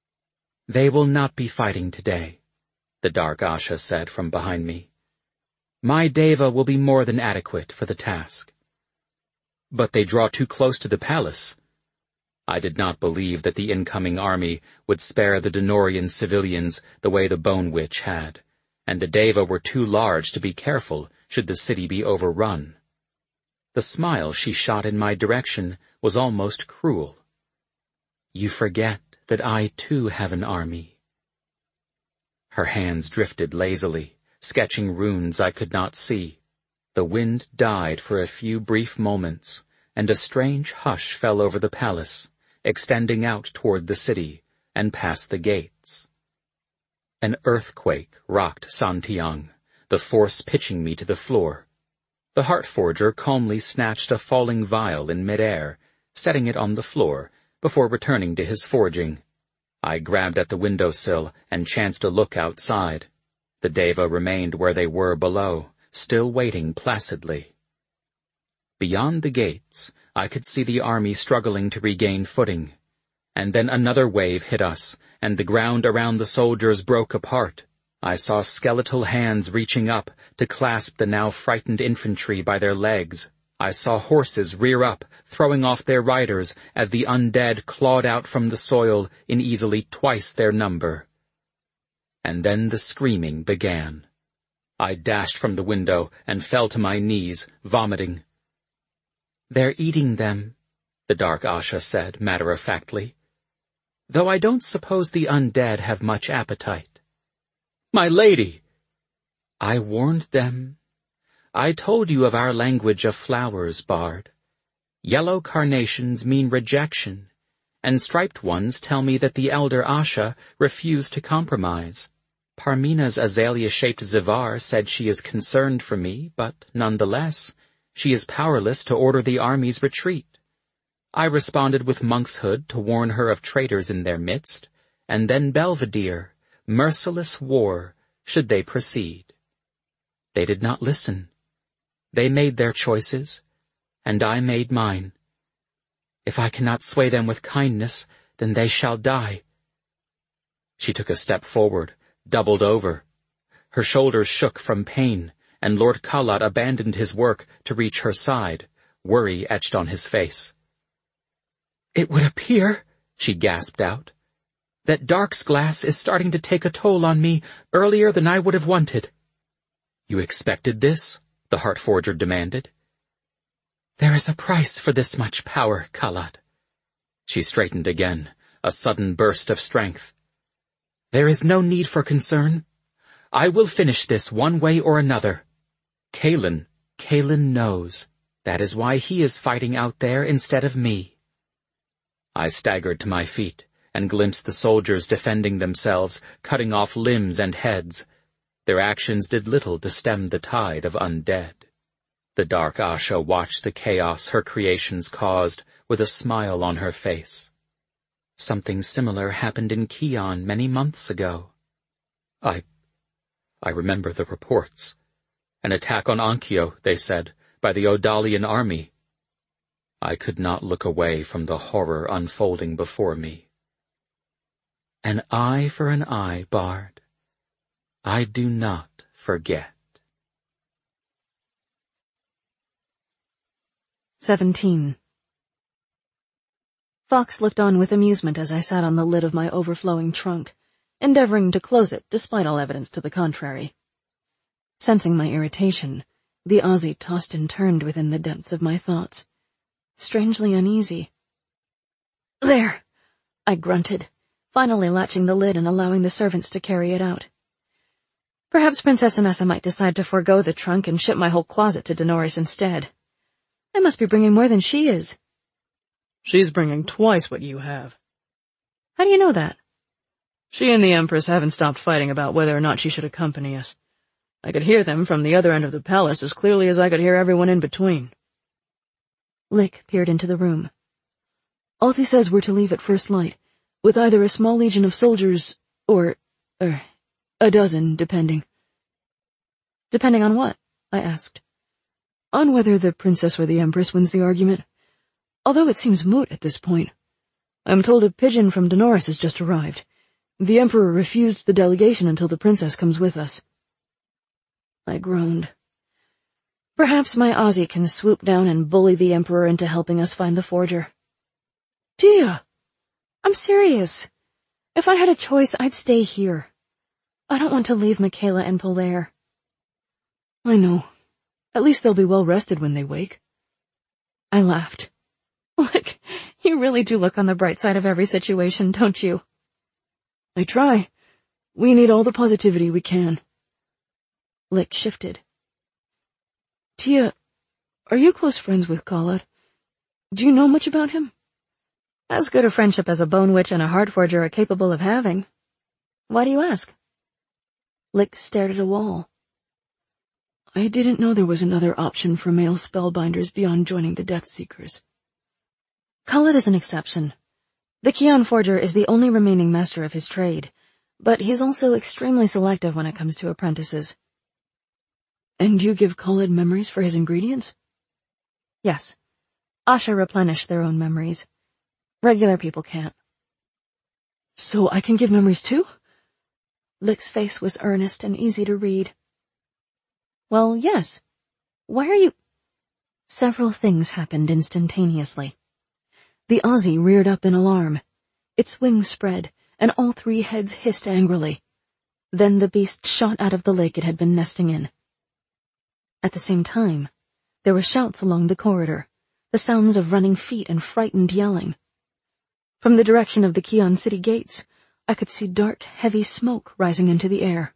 They will not be fighting today, the Dark Asha said from behind me. My Deva will be more than adequate for the task. But they draw too close to the palace. I did not believe that the incoming army would spare the Denorian civilians the way the Bone Witch had, and the Deva were too large to be careful should the city be overrun. The smile she shot in my direction was almost cruel. You forget that I too have an army. Her hands drifted lazily, sketching runes I could not see. The wind died for a few brief moments, and a strange hush fell over the palace, extending out toward the city and past the gates. An earthquake rocked Santiang, the force pitching me to the floor. The Heart Forger calmly snatched a falling vial in midair, setting it on the floor, before returning to his forging. I grabbed at the windowsill and chanced a look outside. The Deva remained where they were below, still waiting placidly. Beyond the gates, I could see the army struggling to regain footing. And then another wave hit us, and the ground around the soldiers broke apart. I saw skeletal hands reaching up to clasp the now frightened infantry by their legs. I saw horses rear up, throwing off their riders as the undead clawed out from the soil in easily twice their number. And then the screaming began. I dashed from the window and fell to my knees, vomiting. "They're eating them," the Dark Asha said matter-of-factly. "Though I don't suppose the undead have much appetite." "My lady!" "I warned them. I told you of our language of flowers, Bard. Yellow carnations mean rejection, and striped ones tell me that the Elder Asha refused to compromise. Parmina's azalea-shaped Zivar said she is concerned for me, but nonetheless, she is powerless to order the army's retreat. I responded with monkshood to warn her of traitors in their midst, and then Belvedere, merciless war, should they proceed. They did not listen. They made their choices, and I made mine. If I cannot sway them with kindness, then they shall die." She took a step forward, doubled over. Her shoulders shook from pain, and Lord Kalat abandoned his work to reach her side, worry etched on his face. "It would appear," she gasped out, "that Dark's glass is starting to take a toll on me earlier than I would have wanted." "You expected this?" the Heart Forger demanded. "There is a price for this much power, Kalat." She straightened again, a sudden burst of strength. "There is no need for concern. I will finish this one way or another. Kalen, Kalen knows. That is why he is fighting out there instead of me." I staggered to my feet and glimpsed the soldiers defending themselves, cutting off limbs and heads. Their actions did little to stem the tide of undead. The Dark Asha watched the chaos her creations caused with a smile on her face. Something similar happened in Kion many months ago. I... I remember the reports. An attack on Ankhio, they said, by the Odalian army. I could not look away from the horror unfolding before me. An eye for an eye, Bard. I do not forget. Seventeen. Fox looked on with amusement as I sat on the lid of my overflowing trunk, endeavoring to close it despite all evidence to the contrary. Sensing my irritation, the Aussie tossed and turned within the depths of my thoughts, strangely uneasy. "There," I grunted, finally latching the lid and allowing the servants to carry it out. Perhaps Princess Anessa might decide to forego the trunk and ship my whole closet to Denoris instead. I must be bringing more than she is. She's bringing twice what you have. How do you know that? She and the Empress haven't stopped fighting about whether or not she should accompany us. I could hear them from the other end of the palace as clearly as I could hear everyone in between. Lick peered into the room. "Althea says we're to leave at first light, with either a small legion of soldiers, or, er, a dozen, depending." "Depending on what?" I asked. "On whether the princess or the Empress wins the argument. Although it seems moot at this point. I'm told a pigeon from Denoris has just arrived. The Emperor refused the delegation until the princess comes with us." I groaned. Perhaps my Aussie can swoop down and bully the Emperor into helping us find the forger. Tia! I'm serious. If I had a choice, I'd stay here. I don't want to leave Michaela and Polaire. I know. At least they'll be well rested when they wake. I laughed. Look, you really do look on the bright side of every situation, don't you? I try. We need all the positivity we can. Lick shifted. Tia, are you close friends with Khalad? Do you know much about him? As good a friendship as a bone witch and a heart forger are capable of having. Why do you ask? Lick stared at a wall. I didn't know there was another option for male spellbinders beyond joining the Death Seekers. Khalad is an exception. The Kian forger is the only remaining master of his trade, but he's also extremely selective when it comes to apprentices. And you give Khalad memories for his ingredients? Yes. Asha replenish their own memories. Regular people can't. So I can give memories too? Lick's face was earnest and easy to read. Well, yes. Why are you... Several things happened instantaneously. The Aussie reared up in alarm. Its wings spread, and all three heads hissed angrily. Then the beast shot out of the lake it had been nesting in. At the same time, there were shouts along the corridor, the sounds of running feet and frightened yelling. From the direction of the Kian city gates, I could see dark, heavy smoke rising into the air.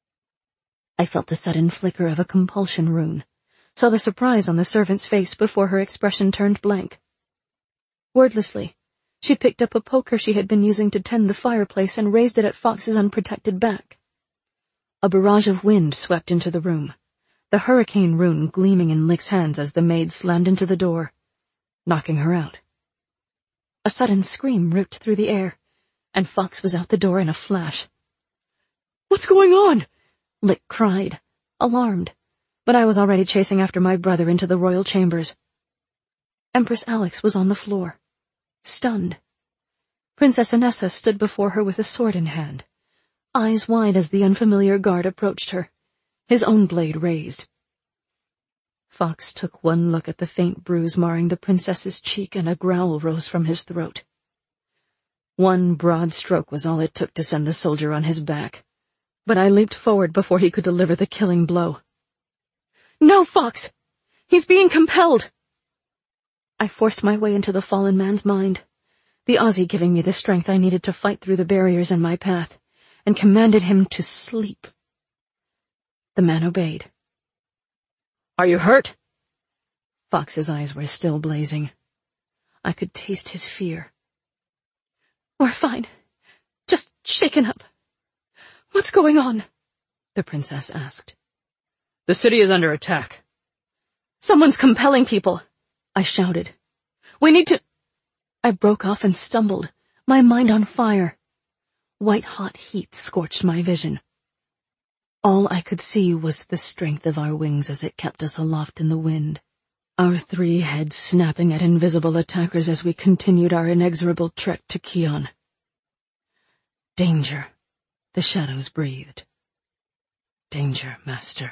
I felt the sudden flicker of a compulsion rune, saw the surprise on the servant's face before her expression turned blank. Wordlessly, she picked up a poker she had been using to tend the fireplace and raised it at Fox's unprotected back. A barrage of wind swept into the room, the hurricane rune gleaming in Lick's hands as the maid slammed into the door, knocking her out. A sudden scream ripped through the air, and Fox was out the door in a flash. "What's going on?" Lick cried, alarmed, but I was already chasing after my brother into the royal chambers. Empress Alex was on the floor, stunned. Princess Anessa stood before her with a sword in hand, eyes wide as the unfamiliar guard approached her, his own blade raised. Fox took one look at the faint bruise marring the princess's cheek, and a growl rose from his throat. One broad stroke was all it took to send the soldier on his back, but I leaped forward before he could deliver the killing blow. "No, Fox! He's being compelled!" I forced my way into the fallen man's mind, the Aussie giving me the strength I needed to fight through the barriers in my path, and commanded him to sleep. The man obeyed. "Are you hurt?" Fox's eyes were still blazing. I could taste his fear. "We're fine. Just shaken up. What's going on?" the princess asked. "The city is under attack." "Someone's compelling people," I shouted. "We need to—" I broke off and stumbled, my mind on fire. White-hot heat scorched my vision. All I could see was the strength of our wings as it kept us aloft in the wind, our three heads snapping at invisible attackers as we continued our inexorable trek to Kian. "Danger," the shadows breathed. "Danger, master."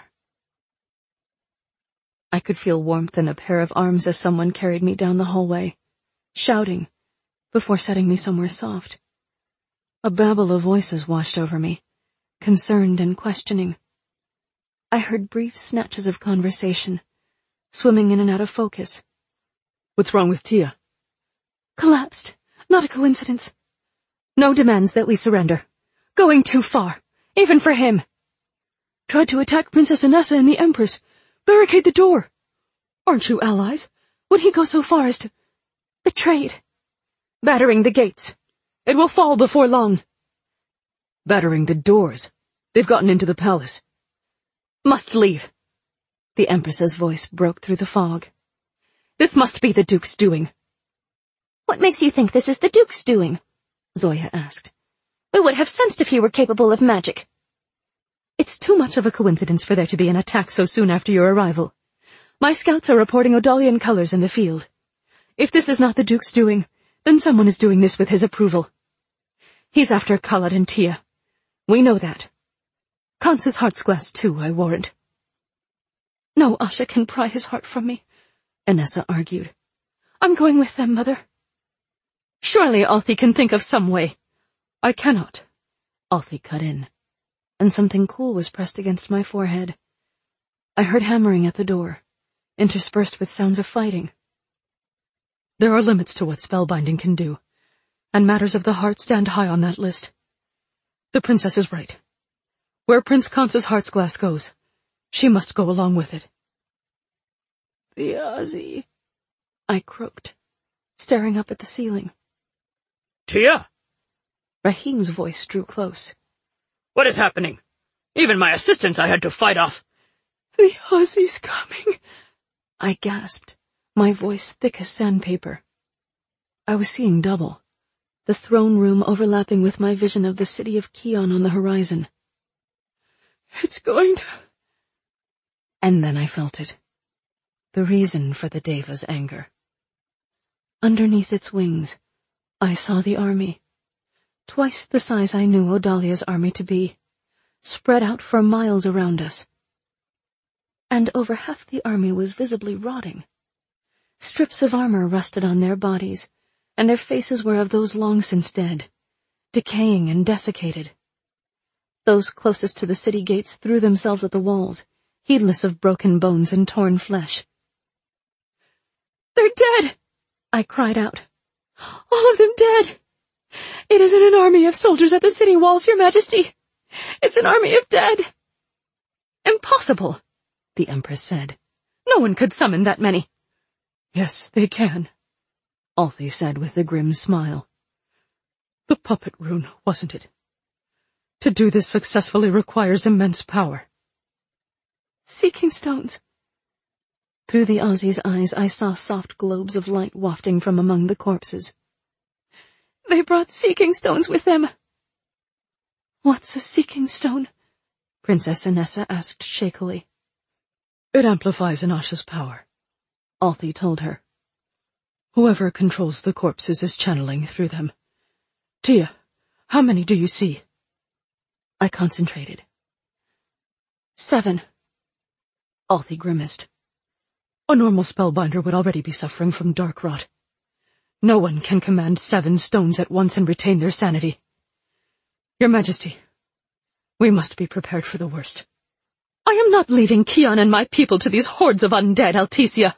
I could feel warmth in a pair of arms as someone carried me down the hallway, shouting, before setting me somewhere soft. A babble of voices washed over me, concerned and questioning. I heard brief snatches of conversation, swimming in and out of focus. "What's wrong with Tia?" "Collapsed. Not a coincidence. No demands that we surrender. Going too far, even for him." "Tried to attack Princess Anessa and the Empress. Barricade the door. Aren't you allies? Would he go so far as to—" "Betrayed. Battering the gates. It will fall before long." "Battering the doors. They've gotten into the palace." "Must leave." The Empress's voice broke through the fog. "This must be the Duke's doing." "What makes you think this is the Duke's doing?" Zoya asked. "We would have sensed if he were capable of magic." "It's too much of a coincidence for there to be an attack so soon after your arrival. My scouts are reporting Odalian colors in the field. If this is not the Duke's doing, then someone is doing this with his approval. He's after Khalad and Tia. We know that. Kansa's heart's glass too, I warrant." No Asha can pry his heart from me, Anessa argued. I'm going with them, Mother. Surely Althea can think of some way. I cannot, Althea cut in, and something cool was pressed against my forehead. I heard hammering at the door, interspersed with sounds of fighting. There are limits to what spellbinding can do, and matters of the heart stand high on that list. The princess is right. Where Prince Khansa's heart's glass goes, she must go along with it. The Azi, I croaked, staring up at the ceiling. Tia? Rahim's voice drew close. What is happening? Even my assistants I had to fight off. The Azi's coming, I gasped, my voice thick as sandpaper. I was seeing double, the throne room overlapping with my vision of the city of Kion on the horizon. It's going to... And then I felt it. The reason for the Deva's anger. Underneath its wings, I saw the army, twice the size I knew Odalia's army to be, spread out for miles around us. And over half the army was visibly rotting. Strips of armor rusted on their bodies, and their faces were of those long since dead, decaying and desiccated. Those closest to the city gates threw themselves at the walls, heedless of broken bones and torn flesh. They're dead, I cried out. All of them dead. It isn't an army of soldiers at the city walls, Your Majesty. It's an army of dead. Impossible, the Empress said. No one could summon that many. Yes, they can, Althea said with a grim smile. The puppet rune, wasn't it? To do this successfully requires immense power. Seeking stones. Through the Azi's eyes I saw soft globes of light wafting from among the corpses. They brought seeking stones with them. What's a seeking stone? Princess Anessa asked shakily. It amplifies Anasha's power, Althea told her. Whoever controls the corpses is channeling through them. Tia, how many do you see? I concentrated. Seven. Althea grimaced. A normal spellbinder would already be suffering from dark rot. No one can command seven stones at once and retain their sanity. Your Majesty, we must be prepared for the worst. I am not leaving Kion and my people to these hordes of undead, Altesia.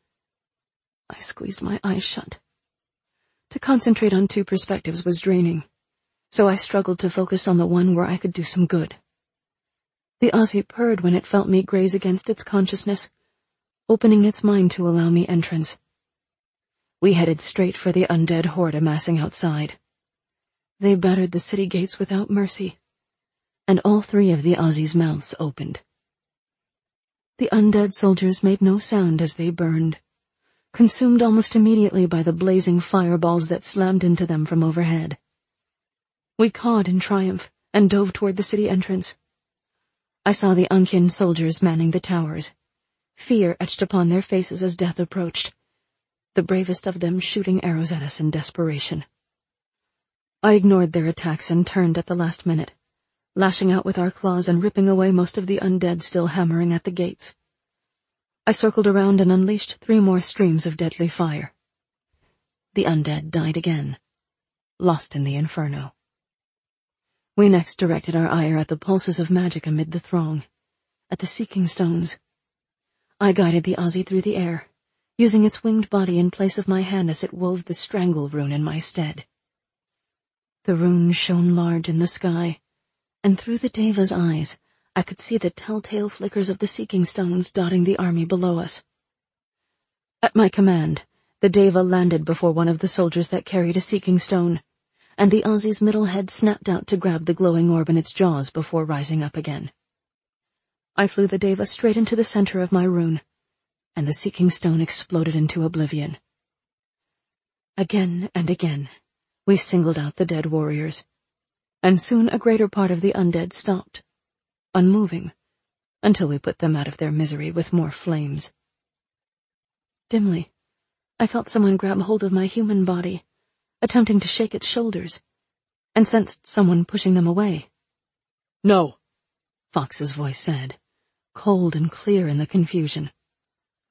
I squeezed my eyes shut. To concentrate on two perspectives was draining, so I struggled to focus on the one where I could do some good. The Azi purred when it felt me graze against its consciousness, opening its mind to allow me entrance. We headed straight for the undead horde amassing outside. They battered the city gates without mercy, and all three of the Azi's mouths opened. The undead soldiers made no sound as they burned, consumed almost immediately by the blazing fireballs that slammed into them from overhead. We cawed in triumph and dove toward the city entrance. I saw the Ankian soldiers manning the towers, fear etched upon their faces as death approached, the bravest of them shooting arrows at us in desperation. I ignored their attacks and turned at the last minute, lashing out with our claws and ripping away most of the undead still hammering at the gates. I circled around and unleashed three more streams of deadly fire. The undead died again, lost in the inferno. We next directed our ire at the pulses of magic amid the throng, at the seeking stones. I guided the Azi through the air, using its winged body in place of my hand as it wove the strangle rune in my stead. The rune shone large in the sky, and through the Deva's eyes I could see the telltale flickers of the seeking stones dotting the army below us. At my command, the Deva landed before one of the soldiers that carried a seeking stone, and the Azi's middle head snapped out to grab the glowing orb in its jaws before rising up again. I flew the Deva straight into the center of my rune, and the seeking stone exploded into oblivion. Again and again, we singled out the dead warriors, and soon a greater part of the undead stopped, unmoving, until we put them out of their misery with more flames. Dimly, I felt someone grab hold of my human body, attempting to shake its shoulders, and sensed someone pushing them away. No, Fox's voice said, cold and clear in the confusion.